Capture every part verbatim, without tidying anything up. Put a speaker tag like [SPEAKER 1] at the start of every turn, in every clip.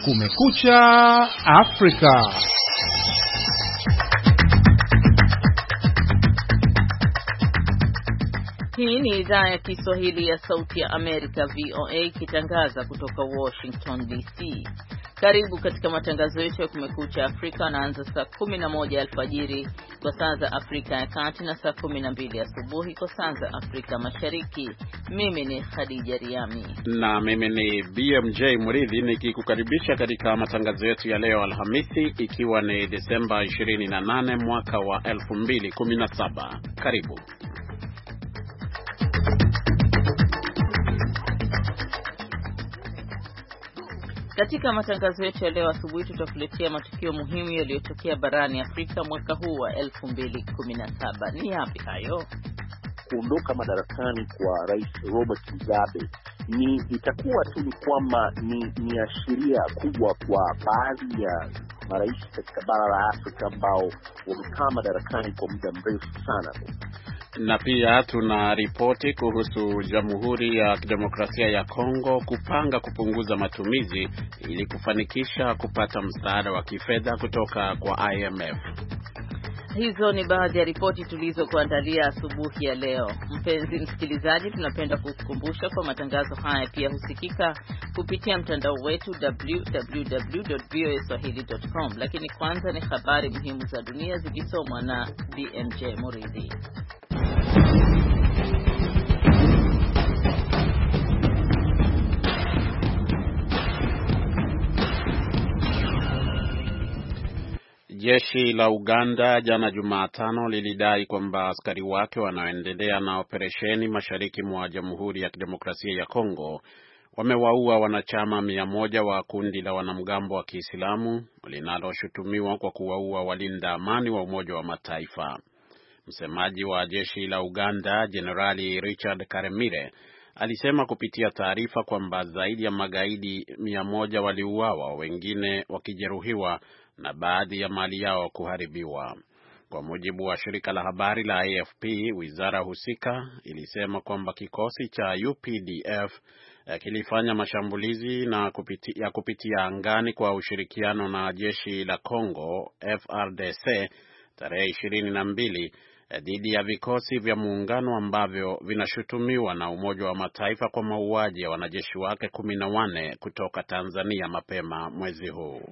[SPEAKER 1] Kumekucha Afrika.
[SPEAKER 2] Hii ni idhaa ya Kiswahili ya Sauti ya Amerika V O A ikitangaza kutoka Washington D C. Karibu katika matangazo yetu ya Kumekucha Afrika, naanza saa kumi na moja alfajiri kwa saa za Afrika ya Kati na saa kumi na mbili asubuhi kwa saa za Afrika Mashariki. Mimi ni Khadija Riami
[SPEAKER 3] na mimi ni B M J Muridhi nikikukaribisha katika matangazo yetu ya leo Alhamisi, ikiwa ni Desemba ishirini na nane mwaka wa elfu mbili kumi na saba. Karibu.
[SPEAKER 2] Katika matangazo yetu ya leo asubuhi tutakuletea matukio muhimu yaliyotokea barani Afrika mwaka huu wa elfu mbili kumi na saba. Ni yapi hayo?
[SPEAKER 4] Kuondoka madarakani kwa Rais Robert Mugabe ni itakuwa tu ni kwamba ni ni ashiria kubwa kwa baadhi ya marais katika bara la Afrika ambao wamekaa madarakani kwa muda mrefu sana.
[SPEAKER 3] Na pia tuna ripoti kuhusu Jamhuri ya Kidemokrasia ya Kongo kupanga kupunguza matumizi ili kufanikisha kupata msaada wa kifedha kutoka kwa I M F.
[SPEAKER 2] Hizo ni baadhi ya ripoti tulizokuandalia asubuhi ya leo. Mpenzi msikilizaji, tunapenda kukukumbusha kwa matangazo haya pia husikika kupitia mtandao wetu w w w dot v o a swahili dot com. Lakini kwanza ni habari muhimu za dunia zikisomwa na B M J Muridhi.
[SPEAKER 3] Jeshi la Uganda jana Jumatano lilidai kwamba askari wake wanaoendelea na operesheni mashariki mwa Jamhuri ya Kidemokrasia ya Kongo wamewaua wanachama mia moja wa kundi la wanamgambo wa Kiislamu linaloshutumiwa kwa kuwaua walinda amani wa Umoja wa Mataifa. Msemaji wa jeshi la Uganda, Jenerali Richard Karemire, alisema kupitia taarifa kwamba zaidi ya magaidi mia moja waliuawa, wengine wakijeruhiwa na baadhi ya mali yao kuharibiwa. Kwa mujibu wa shirika la habari la A F P, wizara husika ilisema kwamba kikosi cha U P D F kilifanya mashambulizi na kupitia, ya kupitia angani kwa ushirikiano na jeshi la Congo F R D C tarehe ishirini na mbili dhidi ya vikosi vya muungano ambavyo vinashutumiwa na Umoja wa Mataifa kwa mauaji ya wanajeshi wake kumi na wanne kutoka Tanzania mapema mwezi huu.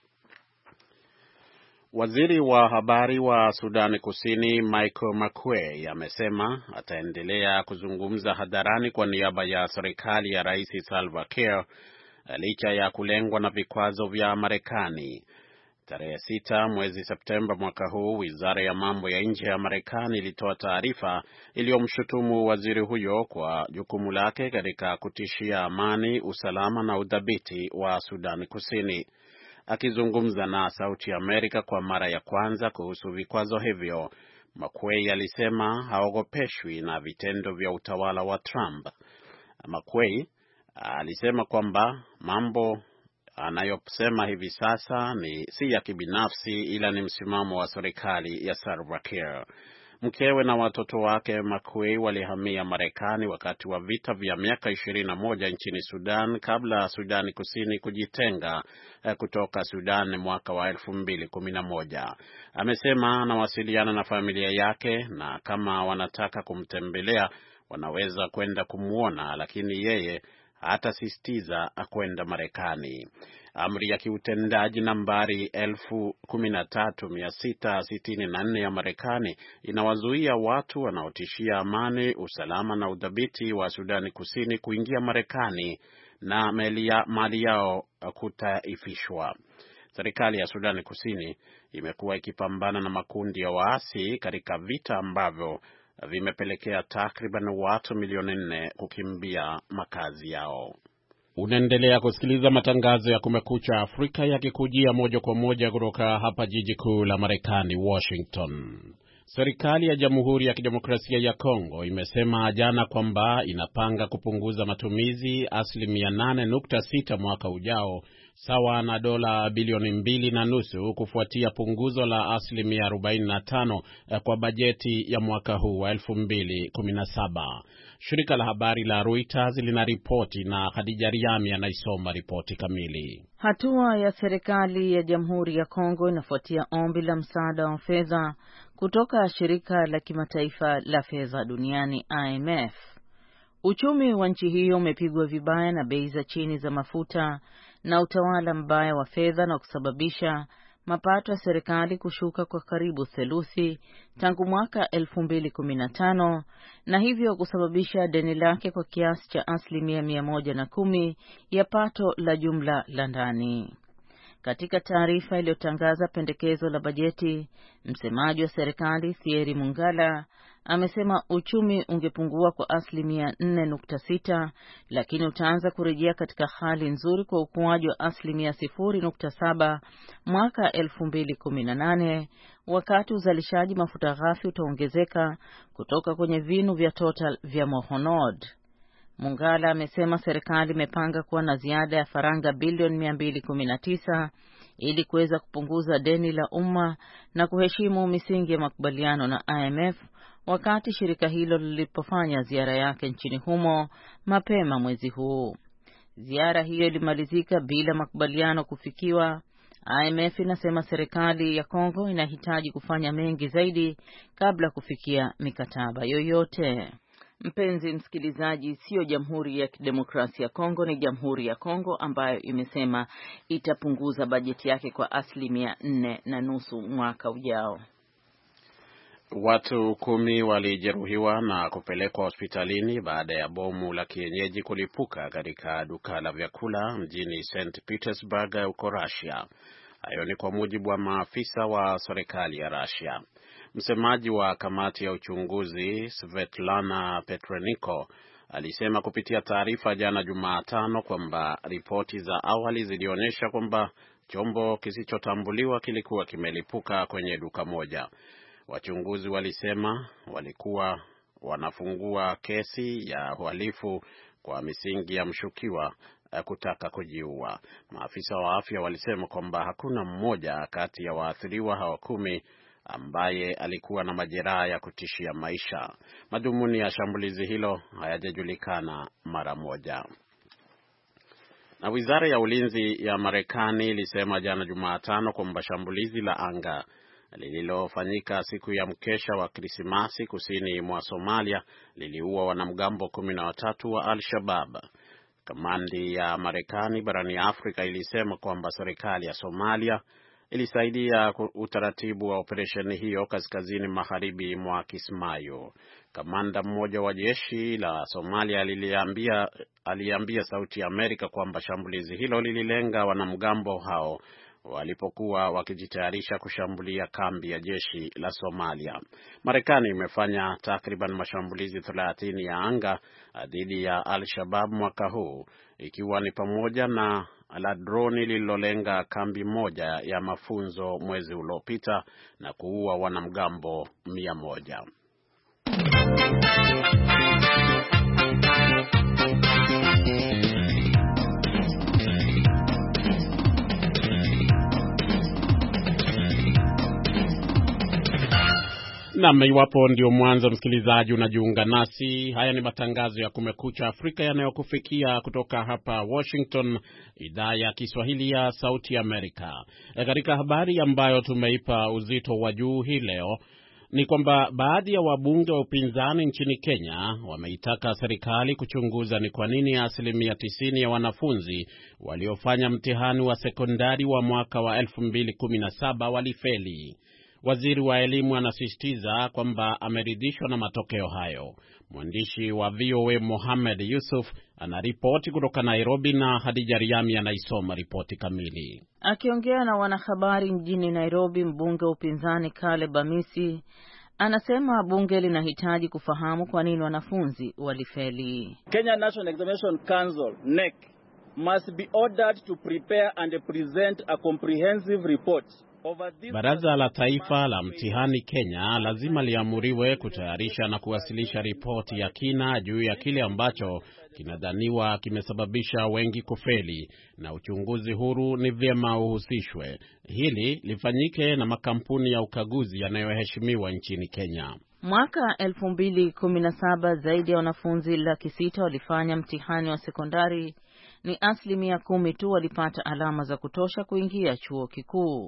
[SPEAKER 3] Waziri wa habari wa Sudani Kusini Michael Makuei amesema ataendelea kuzungumza hadharani kwa niaba ya serikali ya Rais Salva Kiir licha ya kulengwa na vikwazo vya Marekani. Tarehe sita mwezi Septemba mwaka huu, Wizara ya Mambo ya Nje ya Marekani ilitoa taarifa iliyomshutumu waziri huyo kwa jukumu lake katika kutishia amani, usalama na udhabiti wa Sudani Kusini. Akizungumza na Sauti ya Amerika kwa mara ya kwanza kuhusu vikwazo hivyo, Makuei alisema haogopeshwi na vitendo vya utawala wa Trump. Makuei alisema kwamba mambo anayosema hivi sasa ni si ya kibinafsi, ila ni msimamo wa serikali ya Salva Kiir. Mkewe na watoto wake Makuei walihamia Marekani wakati wa vita vya miaka ishirini na moja nchini Sudan kabla Sudani Kusini kujitenga kutoka Sudan mwaka wa elfu mbili kumi na moja. Amesema anawasiliana na familia yake na kama wanataka kumtembelea wanaweza kwenda kumuona, lakini yeye hatasisitiza kwenda Marekani. Amri ya kiutendaji nambari elfu kumi na tatu mia sita sitini na nne ya Marekani inawazuia watu wanaotishia amani, usalama na udhabiti wa Sudani Kusini kuingia Marekani na mali yao kutaifishwa. Serikali ya Sudani Kusini imekuwa ikipambana na makundi ya waasi katika vita ambavyo vimepelekea takriban watu milioni nne kukimbia makazi yao. Unaendelea kusikiliza matangazo ya Kumekucha Afrika yakikujia moja kwa moja kutoka hapa jiji kuu la Marekani, Washington. Serikali ya Jamhuri ya Kidemokrasia ya Kongo imesema jana kwamba inapanga kupunguza matumizi asilimia nane nukta sita mwaka ujao sawa na dola bilioni mbili na nusu kufuatia punguzo la asilimia arobaini na tano kwa bajeti ya mwaka huu wa elfu mbili kumi na saba. Shirika la habari la Reuters linaripoti na Khadija Riami anaisoma ripoti kamili.
[SPEAKER 2] Hatua ya serikali ya Jamhuri ya Kongo inafuatia ombi la msaada wa fedha kutoka shirika la kimataifa la fedha duniani I M F. Uchumi wa nchi hiyo umepigwa vibaya na bei za chini za mafuta na utawala mbaya wa fedha na kusababisha mapato ya serikali kushuka kwa karibu theluthi tangu mwaka elfu mbili kumi na tano na hivyo kusababisha deni lake kwa kiasi cha asilimia mia moja na kumi ya pato la jumla la ndani. Katika taarifa iliyotangaza pendekezo la bajeti, msemaji wa serikali Thierry Mungala amesema uchumi ungepungua kwa asilimia nne nukta sita, lakini utaanza kurejea katika hali nzuri kwa ukuaji wa asilimia sifuri nukta saba mwaka elfu mbili kumi na nane, wakati uzalishaji mafuta ghafi utaongezeka kutoka kwenye vinu vya Total vya Mohonod. Mungala amesema serikali imepanga kuwa na ziada ya faranga bilioni mia mbili kumi na tisa ili kuweza kupunguza deni la umma na kuheshimu misingi ya makubaliano na I M F wakati shirika hilo lilipofanya ziara yake nchini humo mapema mwezi huu. Ziara hiyo ilimalizika bila makubaliano kufikiwa. I M F inasema serikali ya Kongo inahitaji kufanya mengi zaidi kabla kufikia mikataba yoyote. Mpenzi msikilizaji, sio Jamhuri ya Kidemokrasia ya Kongo, ni Jamhuri ya Kongo ambayo imesema itapunguza bajeti yake kwa asilimia nne na nusu mwaka ujao.
[SPEAKER 3] Watu kumi walijeruhiwa na kupelekwa hospitalini baada ya bomu la kienyeji kulipuka katika duka la vyakula mjini Saint Petersburg huko Russia. Hayo ni kwa mujibu wa maafisa wa serikali ya Russia. Msemaji wa kamati ya uchunguzi Svetlana Petrenko alisema kupitia taarifa jana Jumatano kwamba ripoti za awali zilionyesha kwamba chombo kisichotambuliwa kilikuwa kimelipuka kwenye duka moja. Wachunguzi walisema walikuwa wanafungua kesi ya uhalifu kwa misingi ya mshukiwa kutaka kujiua. Maafisa wa afya walisema kwamba hakuna mmoja kati ya waathiriwa hao kumi ambaye alikuwa na majeraha ya kutishia maisha. Madhumuni ya shambulizi hilo hayajajulikana mara moja. Na wizara ya ulinzi ya Marekani ilisema jana Jumatano kwamba shambulizi la anga lililofanyika siku ya mkesha wa Krismasi kusini mwa Somalia liliua wanamgambo kumi na watatu wa Al-Shabaab. Kamandi ya Marekani barani Afrika ilisema kwamba serikali ya Somalia ilisaidia utaratibu wa operesheni hiyo kaskazini magharibi mwa Kismayo. Kamanda mmoja wa jeshi la Somalia aliliambia aliambia Sauti ya Amerika kwamba shambulizi hilo lililenga wanamgambo hao walipokuwa wakijitayarisha kushambulia kambi ya jeshi la Somalia. Marekani imefanya takriban mashambulizi thelathini ya anga dhidi ya Al-Shabaab mwaka huu, ikiwa ni pamoja na la droni lililolenga kambi moja ya mafunzo mwezi uliopita na kuua wanamgambo mia moja. Na iwapo ndio mwanzo msikilizaji unajiunga nasi, haya ni matangazo ya Kumekucha Afrika yanayokufikia kutoka hapa Washington, idhaa ya Kiswahili ya Sauti ya Amerika. Katika habari ambayo tumeipa uzito wa juu hii leo ni kwamba baadhi ya wabunge wa upinzani nchini Kenya wameitaka serikali kuchunguza ni kwa nini asilimia tisini ya wanafunzi waliofanya mtihani wa sekondari wa mwaka wa elfu mbili kumi na saba walifeli. Waziri wa elimu anasisitiza kwamba ameridhishwa na matokeo hayo. Mwandishi wa V O A Mohamed Yusuf anaripoti kutoka Nairobi na Khadija Riami anaisoma ripoti kamili.
[SPEAKER 2] Akiongea na wanahabari mjini Nairobi, mbunge wa upinzani Caleb Amisi anasema bunge linahitaji kufahamu kwa nini wanafunzi walifeli.
[SPEAKER 5] Kenya National Examination Council N E C must be ordered to prepare and present a comprehensive report
[SPEAKER 3] Baraza la Taifa la Mtihani Kenya lazima liamuriwe kutayarisha na kuwasilisha ripoti ya kina juu ya kile ambacho kinadhaniwa kimesababisha wengi kufeli, na uchunguzi huru ni vyema uhusishwe. Hili lifanyike na makampuni ya ukaguzi yanayoheshimiwa nchini Kenya.
[SPEAKER 2] Mwaka elfu mbili kumi na saba zaidi ya wanafunzi laki sita walifanya mtihani wa sekondari. Ni asilimia kumi tu walipata alama za kutosha kuingia chuo kikuu.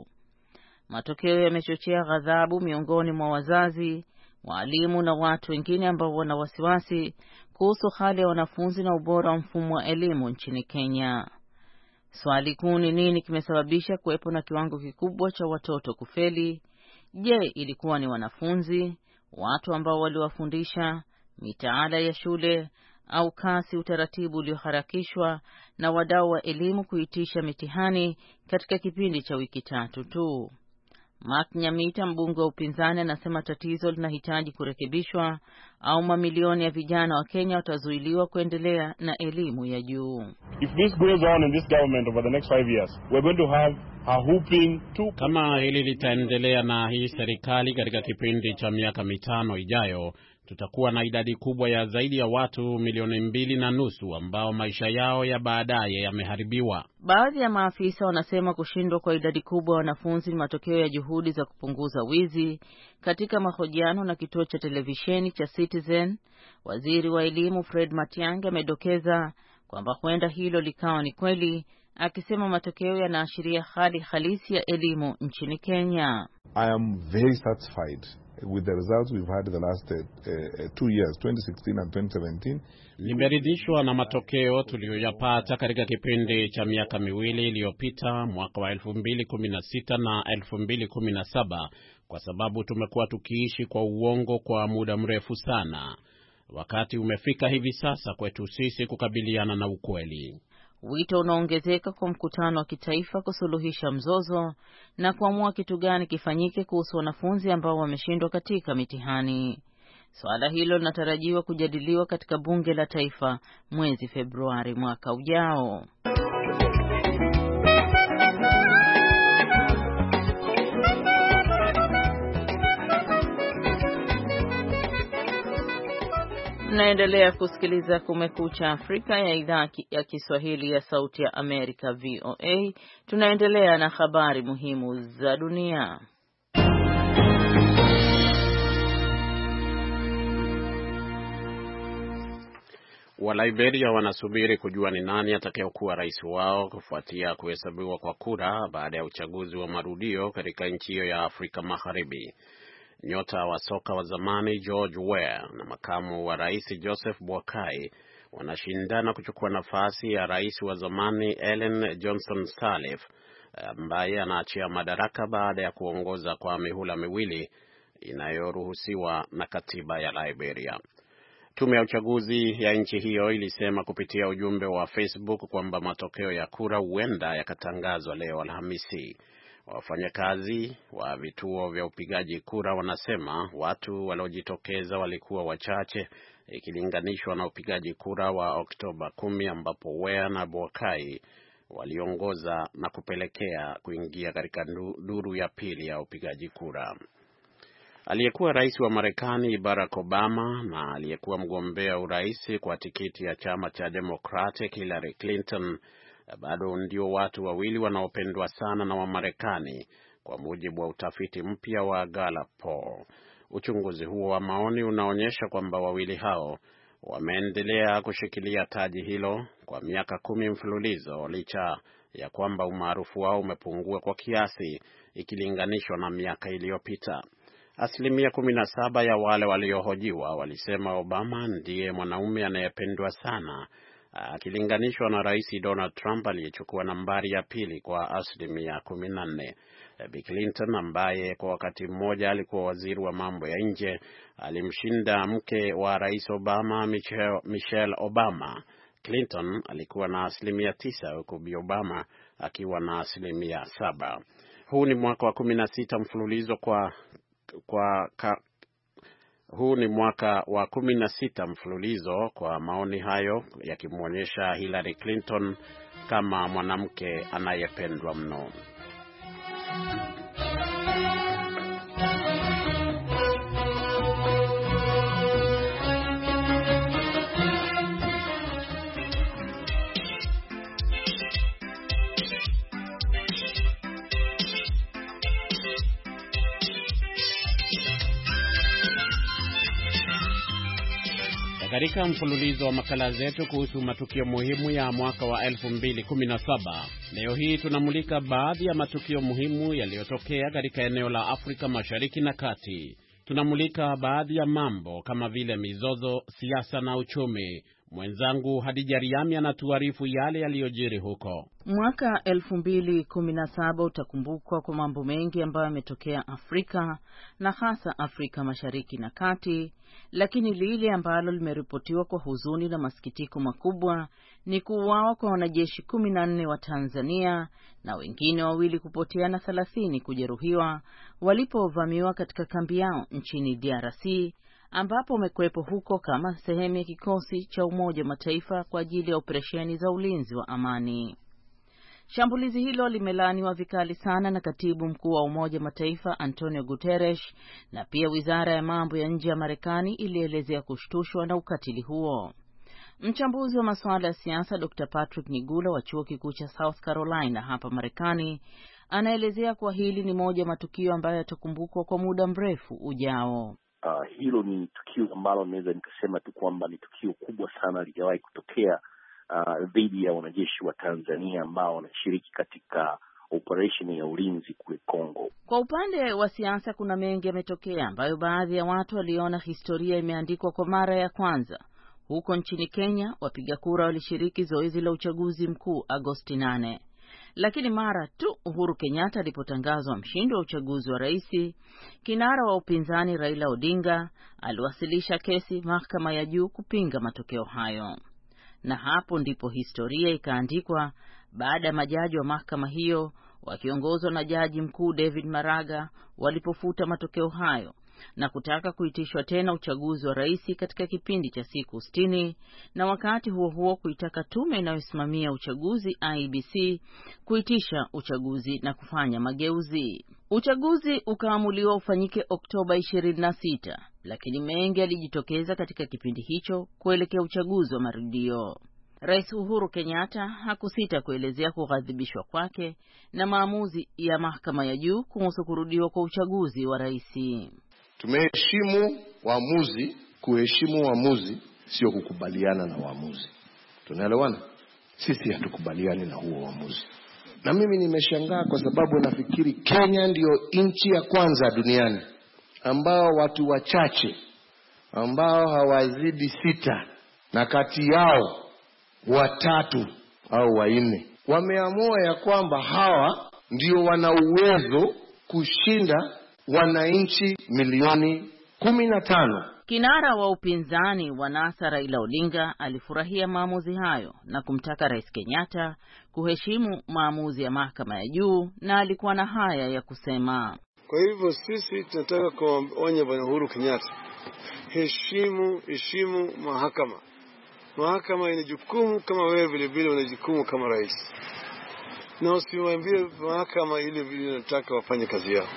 [SPEAKER 2] Matokeo yamechochea ghadhabu miongoni mwa wazazi, walimu na watu wengine ambao wana wasiwasi kuhusu hali ya wanafunzi na ubora wa mfumo wa elimu nchini Kenya. Swali kuu ni nini kimesababisha kuwepo na kiwango kikubwa cha watoto kufeli? Je, ilikuwa ni wanafunzi, watu ambao waliwafundisha, mitaala ya shule, au kasi utaratibu ulioharakishwa na wadau wa elimu kuitisha mitihani katika kipindi cha wiki tatu tu? Mark Nyamita, mbunge wa upinzani, anasema tatizo linahitaji kurekebishwa au mamilioni ya vijana wa Kenya watazuiliwa kuendelea na elimu ya juu.
[SPEAKER 6] If this goes on in this government over the next five years, we're going to have a whooping two.
[SPEAKER 3] Kama hili litaendelea na hii serikali katika kipindi cha miaka mitano ijayo, tutakuwa na idadi kubwa ya zaidi ya watu milioni mbili na nusu ambao maisha yao ya baadaye yameharibiwa.
[SPEAKER 2] Baadhi ya maafisa wanasema kushindwa kwa idadi kubwa ya wanafunzi ni matokeo ya juhudi za kupunguza wizi. Katika mahojiano na kituo cha televisheni cha Citizen, waziri wa elimu Fred Matiang'i amedokeza kwamba huenda hilo likawa ni kweli, akisema matokeo yanaashiria hali halisi ya elimu nchini Kenya.
[SPEAKER 7] I am very satisfied with the results we've had the last uh, uh, two years, twenty sixteen and twenty seventeen.
[SPEAKER 3] Nimeridhishwa na matokeo tuliyoyapata katika kipindi cha miaka miwili iliyopita, mwaka wa elfu mbili kumi na sita na elfu mbili kumi na saba, kwa sababu tumekuwa tukiishi kwa uongo kwa muda mrefu sana. Wakati umefika hivi sasa kwetu sisi kukabiliana na ukweli.
[SPEAKER 2] Wito unaongezeka kwa mkutano wa kitaifa kusuluhisha mzozo na kuamua kitu gani kifanyike kuhusu wanafunzi ambao wameshindwa katika mitihani. Swala hilo linatarajiwa kujadiliwa katika bunge la taifa mwezi Februari mwaka ujao. Tunaendelea kusikiliza Kumekucha Afrika ya idhaa ya Kiswahili ya Sauti ya Amerika V O A. Tunaendelea na habari muhimu za dunia.
[SPEAKER 3] Wa Liberia wanasubiri kujua ni nani atakayekuwa rais wao kufuatia kuhesabiwa kwa kura baada ya uchaguzi wa marudio katika nchi hiyo ya Afrika Magharibi. Nyota wa soka wa zamani George Weah na makamu wa rais Joseph Boakai wanashindana kuchukua nafasi ya rais wa zamani Ellen Johnson Sirleaf ambaye anaachia madaraka baada ya kuongoza kwa mihula miwili inayoruhusiwa na katiba ya Liberia. Tume ya uchaguzi ya nchi hiyo ilisema kupitia ujumbe wa Facebook kwamba matokeo ya kura huenda yakatangazwa leo Alhamisi. Wafanyakazi wa vituo vya upigaji kura wanasema watu waliojitokeza walikuwa wachache ikilinganishwa na upigaji kura wa Oktoba kumi ambapo Weah na Boakai waliongoza na kupelekea kuingia katika duru ya pili ya upigaji kura. Aliyekuwa rais wa Marekani Barack Obama na aliyekuwa mgombea urais kwa tikiti ya chama cha Democratic Hillary Clinton bado ndio watu wawili wanaopendwa sana na Wamarekani kwa mujibu wa utafiti mpya wa Gallup Poll. Uchunguzi huo wa maoni unaonyesha kwamba wawili hao wameendelea kushikilia taji hilo kwa miaka kumi mfululizo licha ya kwamba umaarufu wao umepungua kwa kiasi ikilinganishwa na miaka iliyopita. Asilimia kumi na saba ya wale waliohojiwa walisema Obama ndiye mwanaume anayependwa sana akilinganishwa na Rais Donald Trump aliyechukua nambari ya pili kwa asilimia kumi na nne. Bill Clinton ambaye kwa wakati mmoja alikuwa waziri wa mambo ya nje alimshinda mke wa Rais Obama, Michelle, Michelle Obama. Clinton alikuwa na asilimia tisa huku Bi Obama akiwa na asilimia saba. Huu ni mwaka wa kumi na sita mfululizo kwa kwa ka, huu ni mwaka wa kumi na sita mfululizo kwa maoni hayo yakimwonyesha Hillary Clinton kama mwanamke anayependwa mno. Katika mfululizo wa makala zetu kuhusu matukio muhimu ya mwaka wa elfu mbili kumi na saba, leo hii tunamulika baadhi ya matukio muhimu yaliyotokea katika eneo la Afrika Mashariki na Kati. Tunamulika baadhi ya mambo kama vile mizozo, siasa na uchumi. Mwenzangu Hadija Riami anatuarifu yale yaliyojiri huko.
[SPEAKER 2] Mwaka elfu mbili kumi na saba utakumbukwa kwa mambo mengi ambayo yametokea Afrika na hasa Afrika Mashariki na Kati, lakini lile ambalo limeripotiwa kwa huzuni na masikitiko makubwa ni kuuawa kwa wanajeshi kumi na nne wa Tanzania na wengine wawili kupotea na thelathini kujeruhiwa walipovamiwa katika kambi yao nchini D R C, ambapo wamekuwepo huko kama sehemu ya kikosi cha Umoja wa Mataifa kwa ajili ya operesheni za ulinzi wa amani. Shambulizi hilo limelaaniwa vikali sana na Katibu Mkuu wa Umoja wa Mataifa Antonio Guterres, na pia Wizara ya Mambo ya Nje ya Marekani ilielezea kushtushwa na ukatili huo. Mchambuzi wa masuala ya siasa Doctor Patrick Nigula wa Chuo Kikuu cha South Carolina hapa Marekani anaelezea kuwa hili ni moja ya matukio ambayo yatakumbukwa kwa muda mrefu ujao.
[SPEAKER 4] Uh, hilo ni tukio ambalo naweza nikasema tu kwamba ni tukio kubwa sana lijawahi kutokea uh, dhidi ya wanajeshi wa Tanzania ambao wanashiriki katika operation ya ulinzi kule Kongo.
[SPEAKER 2] Kwa upande wa siasa kuna mengi yametokea ambayo baadhi ya watu waliona historia imeandikwa kwa mara ya kwanza. Huko nchini Kenya, wapiga kura walishiriki zoezi la uchaguzi mkuu Agosti nane. Lakini mara tu Uhuru Kenyatta alipotangazwa mshindi wa uchaguzi wa rais, kinara wa upinzani Raila Odinga aliwasilisha kesi mahakama ya juu kupinga matokeo hayo. Na hapo ndipo historia ikaandikwa baada ya majaji wa mahakama hiyo wakiongozwa na Jaji Mkuu David Maraga walipofuta matokeo hayo na kutaka kuitishwa tena uchaguzi wa rais katika kipindi cha siku sitini, na wakati huo huo kuitaka tume inayosimamia uchaguzi I B C kuitisha uchaguzi na kufanya mageuzi. Uchaguzi ukaamuliwa ufanyike Oktoba ishirini na sita, lakini mengi yalijitokeza katika kipindi hicho kuelekea uchaguzi wa marudio. Rais Uhuru Kenyatta hakusita kuelezea kughadhibishwa kwake na maamuzi ya mahakama ya juu kuhusu kurudiwa kwa uchaguzi wa rais.
[SPEAKER 8] Tumeheshimu waamuzi. Kuheshimu waamuzi sio kukubaliana na waamuzi. Tunaelewana? Sisi hatukubaliani na huo waamuzi. Na mimi nimeshangaa kwa sababu nafikiri Kenya ndio nchi ya kwanza duniani ambao watu wachache ambao hawazidi sita na kati yao watatu au wanne wameamua ya kwamba hawa ndio wana uwezo kushinda wananchi milioni kumi na tano.
[SPEAKER 2] Kinara wa upinzani wa NASA Raila Odinga alifurahia maamuzi hayo na kumtaka Rais Kenyatta kuheshimu maamuzi ya mahakama ya juu, na alikuwa na haya ya kusema.
[SPEAKER 9] Kwa hivyo sisi tunataka kuonya Bwana Uhuru Kenyatta, heshimu heshimu mahakama. Mahakama ina jukumu kama wewe vile vile una jukumu kama rais. Na usiwaambie mahakama ile vile unataka wafanye kazi yao.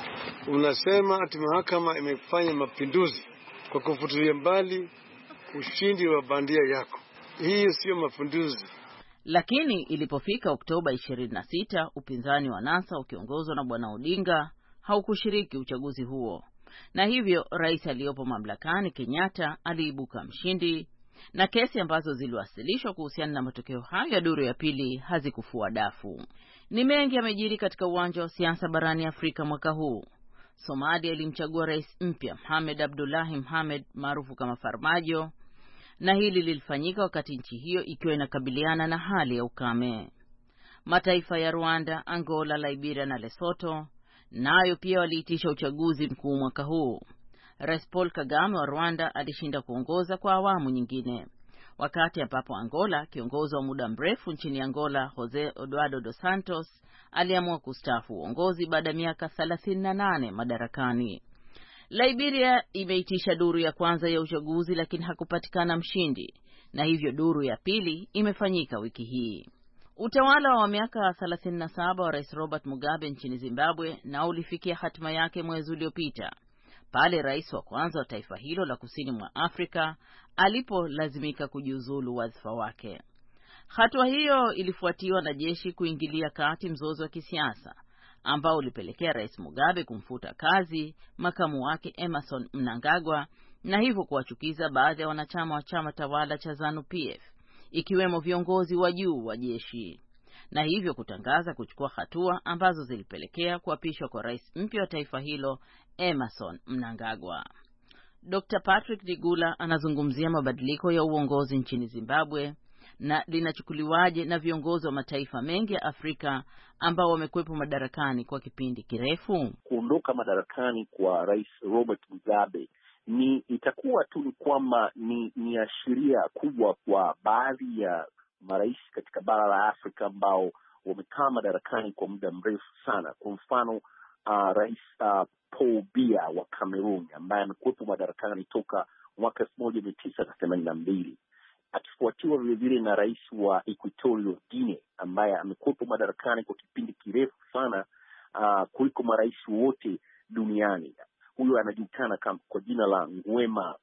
[SPEAKER 9] Unasema ati mahakama imefanya mapinduzi kwa kufutilia mbali ushindi wa bandia yako. Hii sio mapinduzi.
[SPEAKER 2] Lakini ilipofika Oktoba ishirini na sita, upinzani wa NASA ukiongozwa na Bwana Odinga haukushiriki uchaguzi huo. Na hivyo rais aliyopo mamlakani Kenyatta aliibuka mshindi, na kesi ambazo ziliwasilishwa kuhusiana na matokeo hayo ya duru ya pili hazikufua dafu. Ni mengi yamejiri katika uwanja wa siasa barani Afrika mwaka huu. Somalia ilimchagua rais mpya Mohamed Abdullahi Mohamed maarufu kama Farmajo, na hili lilifanyika wakati nchi hiyo ikiwa inakabiliana na hali ya ukame. Mataifa ya Rwanda, Angola, Liberia na Lesotho nayo pia waliitisha uchaguzi mkuu mwaka huu. Rais Paul Kagame wa Rwanda alishinda kuongoza kwa awamu nyingine, wakati ambapo Angola, kiongozi wa muda mrefu nchini Angola Jose Eduardo dos Santos, aliamua kustaafu uongozi baada ya miaka thelathini na nane madarakani. Liberia imeitisha duru ya kwanza ya uchaguzi lakini hakupatikana mshindi, na hivyo duru ya pili imefanyika wiki hii. Utawala wa miaka thelathini na saba wa Rais Robert Mugabe nchini Zimbabwe na ulifikia hatima yake mwezi uliopita, pale rais wa kwanza wa taifa hilo la kusini mwa Afrika alipolazimika kujiuzulu wadhifa wake. Hatua hiyo ilifuatiwa na jeshi kuingilia kati mzozo wa kisiasa ambao ulipelekea Rais Mugabe kumfuta kazi makamu wake Emmerson Mnangagwa na hivyo kuwachukiza baadhi ya wanachama wa chama tawala cha ZANU P F, ikiwemo viongozi wa juu wa jeshi, na hivyo kutangaza kuchukua hatua ambazo zilipelekea kuapishwa kwa rais mpya wa taifa hilo Emmerson Mnangagwa. Doctor Patrick Digula anazungumzia mabadiliko ya uongozi nchini Zimbabwe na linachukuliwaje na viongozi wa mataifa mengi ya Afrika ambao wamekuwepo madarakani kwa kipindi kirefu.
[SPEAKER 4] Kuondoka madarakani kwa Rais Robert Mugabe ni itakuwa tu ni kwamba ni ni ashiria kubwa kwa baadhi ya marais katika bara la Afrika ambao wamekaa madarakani kwa muda mrefu sana. Kwa mfano uh, Rais uh, Paul Biya wa Cameroon ambaye amekuwepo madarakani toka mwaka elfu moja mia tisa themanini na mbili, akifuatiwa vile vile na rais wa Equatorial Guinea ambaye amekuwepo madarakani kwa kipindi kirefu sana uh, kuliko marais wote duniani. Huyo anajulikana kwa jina la Nguema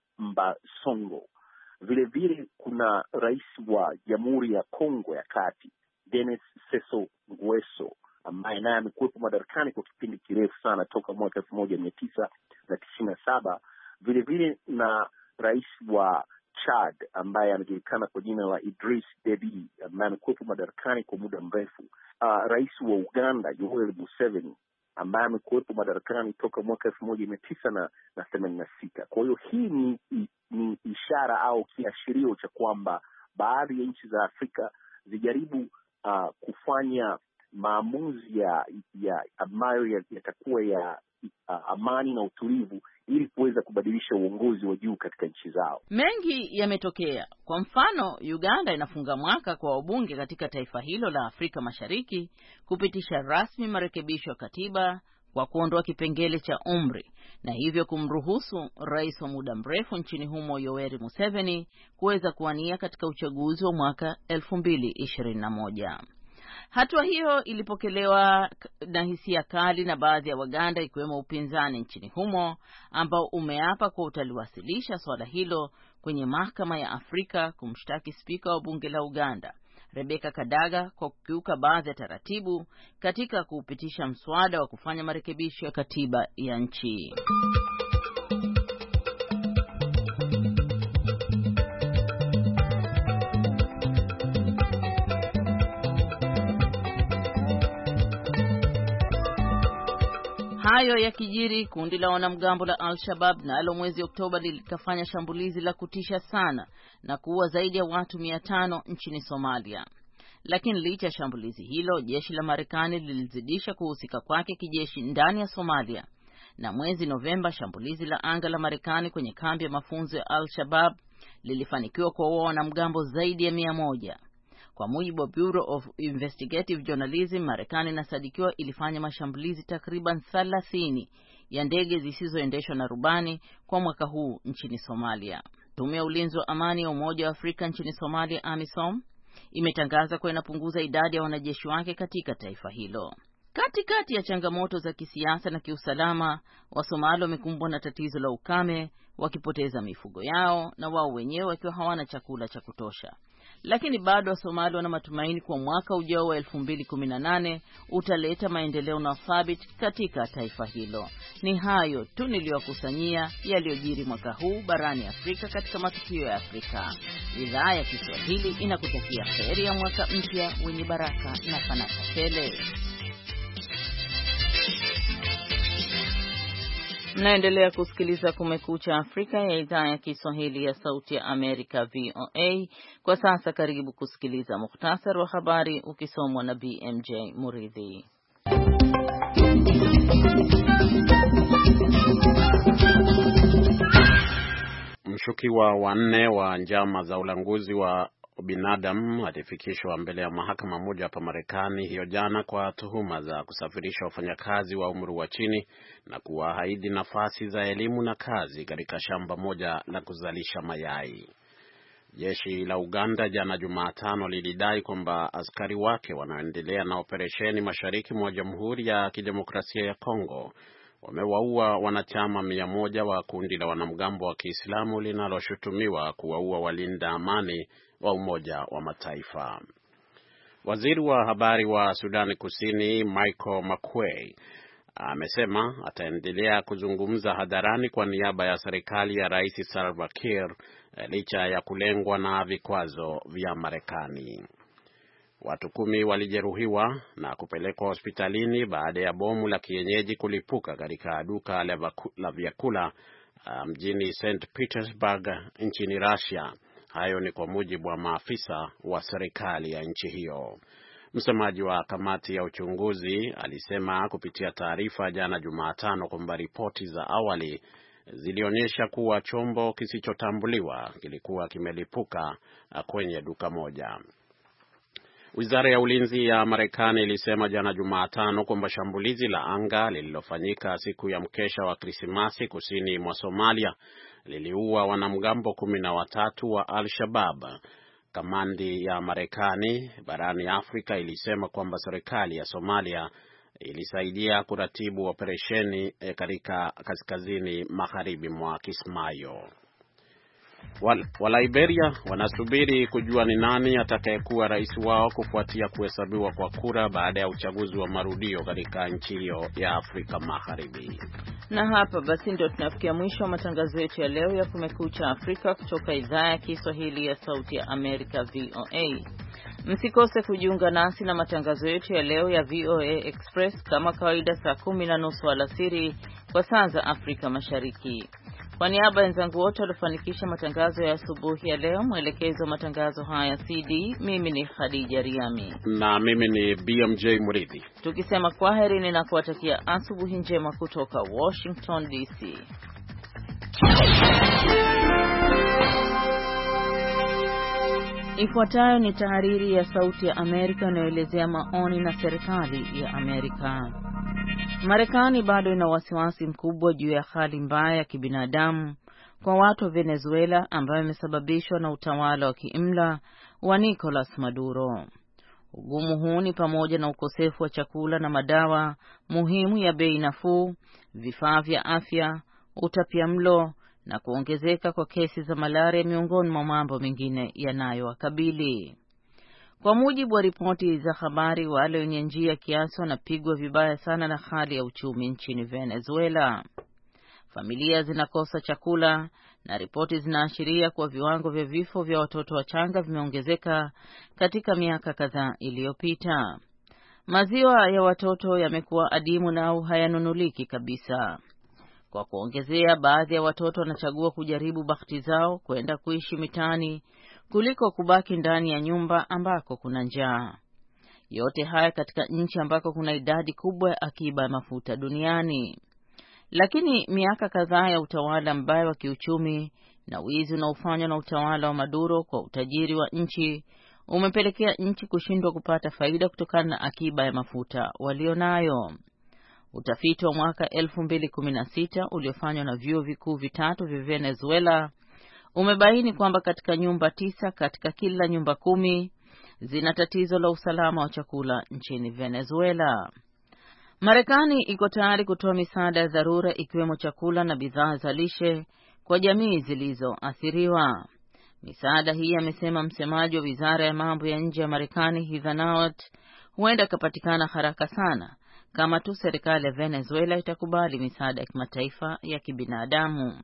[SPEAKER 4] Mbasongo. Vile vile kuna rais wa Jamhuri ya Kongo ya Kati, Denis Sassou Nguesso, ambaye naye amekuwepo madarakani kwa kipindi kirefu sana toka mwaka elfu moja mia tisa na tisini na saba. Vile vile na rais wa Chad ambaye anajulikana kwa jina la Idris Deby, ambaye amekuwepo madarakani kwa muda mrefu. Uh, rais wa Uganda Yoweri Museveni ambaye amekuwepo madarakani toka mwaka elfu moja mia tisa na themanini na sita. Kwa hiyo hii ni, ni ishara au kiashirio cha kwamba baadhi ya nchi za Afrika zijaribu uh, kufanya maamuzi ya, ya ambayo yatakuwa ya, ya uh, amani na utulivu ili kuweza kubadilisha uongozi wa juu katika nchi zao.
[SPEAKER 2] Mengi yametokea. Kwa mfano, Uganda inafunga mwaka kwa wabunge katika taifa hilo la Afrika Mashariki kupitisha rasmi marekebisho ya katiba kwa kuondoa kipengele cha umri na hivyo kumruhusu rais wa muda mrefu nchini humo Yoweri Museveni kuweza kuwania katika uchaguzi wa mwaka elfu mbili ishirini na moja. Hatua hiyo ilipokelewa na hisia kali na baadhi ya Waganda ikiwemo upinzani nchini humo ambao umeapa kwa utaliwasilisha swala hilo kwenye mahakama ya Afrika kumshtaki spika wa bunge la Uganda Rebecca Kadaga kwa kukiuka baadhi ya taratibu katika kuupitisha mswada wa kufanya marekebisho ya katiba ya nchi. Hayo ya kijiri, kundi la wanamgambo la Al-Shabaab nalo mwezi Oktoba lilikafanya shambulizi la kutisha sana na kuua zaidi ya watu mia tano nchini Somalia. Lakini licha ya shambulizi hilo, jeshi la Marekani lilizidisha kuhusika kwake kijeshi ndani ya Somalia. Na mwezi Novemba, shambulizi la anga la Marekani kwenye kambi ya mafunzo ya Al-Shabaab lilifanikiwa kuwaua wanamgambo zaidi ya mia moja. Kwa mujibu wa Bureau of Investigative Journalism, Marekani inasadikiwa ilifanya mashambulizi takriban thelathini ya ndege zisizoendeshwa na rubani kwa mwaka huu nchini Somalia. Tume ya ulinzi wa amani ya Umoja wa Afrika nchini Somalia, AMISOM, imetangaza kuwa inapunguza idadi ya wanajeshi wake katika taifa hilo. Katikati ya changamoto za kisiasa na kiusalama, Wasomali wamekumbwa na tatizo la ukame, wakipoteza mifugo yao na wao wenyewe wakiwa hawana chakula cha kutosha. Lakini bado Wasomali wana matumaini kwa mwaka ujao wa elfu mbili kumi na nane utaleta maendeleo na thabiti katika taifa hilo. Ni hayo tu niliyokusanyia yaliyojiri mwaka huu barani Afrika katika matukio ya Afrika. Idhaa ya Kiswahili inakutakia heri ya mwaka mpya wenye baraka na fanaka tele. Mnaendelea kusikiliza Kumekucha Afrika ya idhaa ya Kiswahili ya Sauti ya Amerika V O A. Kwa sasa karibu kusikiliza mukhtasar wa habari ukisomwa na B M J Muridhi.
[SPEAKER 3] Mshukiwa wanne wa njama za ulanguzi wa binadamu alifikishwa mbele ya mahakama moja hapa Marekani hiyo jana kwa tuhuma za kusafirisha wafanyakazi wa umri wa chini na kuwaahidi nafasi za elimu na kazi katika shamba moja la kuzalisha mayai. Jeshi la Uganda jana Jumatano lilidai kwamba askari wake wanaendelea na operesheni mashariki mwa Jamhuri ya Kidemokrasia ya Kongo wamewaua wanachama mia moja wa kundi la wanamgambo wa Kiislamu linaloshutumiwa kuwaua walinda amani wa Umoja wa Mataifa. Waziri wa habari wa Sudani Kusini Michael Makuei amesema ataendelea kuzungumza hadharani kwa niaba ya serikali ya Rais Salva Kiir licha ya kulengwa na vikwazo vya Marekani. Watu kumi walijeruhiwa na kupelekwa hospitalini baada ya bomu la kienyeji kulipuka katika duka la vyakula mjini Saint Petersburg nchini Russia. Hayo ni kwa mujibu wa maafisa wa serikali ya nchi hiyo. Msemaji wa kamati ya uchunguzi alisema kupitia taarifa jana Jumatano kwamba ripoti za awali zilionyesha kuwa chombo kisichotambuliwa kilikuwa kimelipuka kwenye duka moja. Wizara ya ulinzi ya Marekani ilisema jana Jumatano kwamba shambulizi la anga lililofanyika siku ya mkesha wa Krismasi kusini mwa Somalia liliua wanamgambo kumi na watatu wa Al-Shabaab. Kamandi ya Marekani barani Afrika ilisema kwamba serikali ya Somalia ilisaidia kuratibu operesheni katika kaskazini magharibi mwa Kismayo. Wa Liberia wanasubiri kujua ni nani atakayekuwa rais wao kufuatia kuhesabiwa kwa kura baada ya uchaguzi wa marudio katika nchi hiyo ya Afrika Magharibi.
[SPEAKER 2] Na hapa basi ndio tunafikia mwisho wa matangazo yetu ya leo ya Kumekucha Afrika kutoka idhaa ya Kiswahili ya Sauti ya Amerika V O A. Msikose kujiunga nasi na matangazo yetu ya leo ya V O A Express kama kawaida saa kumi na nusu alasiri kwa saa za Afrika Mashariki. Kwa niaba ya wenzangu wote waliofanikisha matangazo ya asubuhi ya leo, mwelekezo wa matangazo haya C D, mimi ni Khadija Riami
[SPEAKER 3] na mimi ni B M J Muridhi,
[SPEAKER 2] tukisema kwaheri ninakuwatakia asubuhi njema kutoka Washington D C. Ifuatayo ni tahariri ya Sauti ya Amerika inayoelezea maoni na serikali ya Amerika. Marekani bado ina wasiwasi mkubwa juu ya hali mbaya ya kibinadamu kwa watu wa Venezuela ambayo imesababishwa na utawala wa kiimla wa Nicolas Maduro. Ugumu huu ni pamoja na ukosefu wa chakula na madawa muhimu ya bei nafuu, vifaa vya afya, utapiamlo na kuongezeka kwa kesi za malaria miongoni mwa mambo mengine yanayowakabili. Kwa mujibu wa ripoti za habari, wale wenye njia kiasi wanapigwa vibaya sana na hali ya uchumi nchini Venezuela. Familia zinakosa chakula na ripoti zinaashiria kuwa viwango vya vifo vya watoto wachanga vimeongezeka katika miaka kadhaa iliyopita. Maziwa ya watoto yamekuwa adimu na au hayanunuliki kabisa. Kwa kuongezea, baadhi ya watoto wanachagua kujaribu bahati zao kwenda kuishi mitaani kuliko kubaki ndani ya nyumba ambako kuna njaa. Yote haya katika nchi ambako kuna idadi kubwa ya akiba ya mafuta duniani. Lakini miaka kadhaa ya utawala mbaya wa kiuchumi na wizi unaofanywa na utawala wa Maduro kwa utajiri wa nchi umepelekea nchi kushindwa kupata faida kutokana na akiba ya mafuta walionayo. Utafiti wa mwaka elfu mbili kumi na sita uliofanywa na vyuo vikuu vitatu vya Venezuela umebaini kwamba katika nyumba tisa katika kila nyumba kumi zina tatizo la usalama wa chakula nchini Venezuela. Marekani iko tayari kutoa misaada ya dharura ikiwemo chakula na bidhaa za lishe kwa jamii zilizoathiriwa. Misaada hii, amesema msemaji wa Wizara ya Mambo ya Nje ya Marekani Heather Nauert, huenda ikapatikana haraka sana kama tu serikali ya Venezuela itakubali misaada ya kimataifa ya kibinadamu.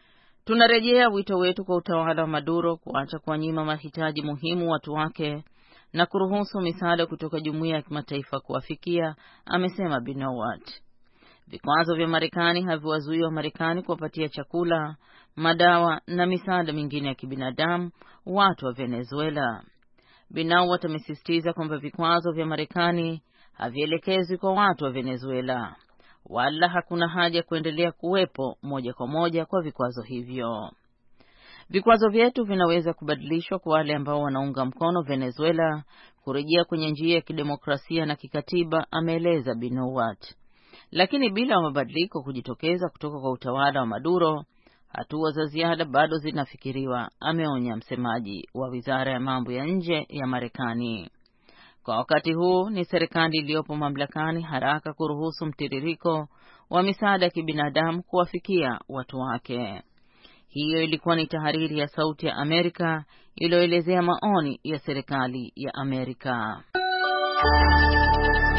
[SPEAKER 2] Tunarejea wito wetu kwa utawala wa Maduro kuacha kuwanyima mahitaji muhimu watu wake na kuruhusu misaada kutoka jumuiya ya kimataifa kuwafikia, amesema Binowat. Vikwazo vya Marekani haviwazuii wa Marekani kuwapatia chakula, madawa na misaada mingine ya kibinadamu watu wa Venezuela. Binowat amesisitiza kwamba vikwazo vya Marekani havielekezwi kwa watu wa Venezuela, wala hakuna haja kuendelea kuwepo moja kwa moja kwa vikwazo hivyo. Vikwazo vyetu vinaweza kubadilishwa kwa wale ambao wanaunga mkono Venezuela kurejea kwenye njia ya kidemokrasia na kikatiba, ameeleza Binowat. Lakini bila mabadiliko kujitokeza kutoka kwa utawala wa Maduro, hatua za ziada bado zinafikiriwa, ameonya msemaji wa Wizara ya Mambo ya Nje ya Marekani. Kwa wakati huu ni serikali iliyopo mamlakani haraka kuruhusu mtiririko wa misaada ya kibinadamu kuwafikia watu wake. Hiyo ilikuwa ni tahariri ya Sauti ya Amerika iliyoelezea maoni ya serikali ya Amerika.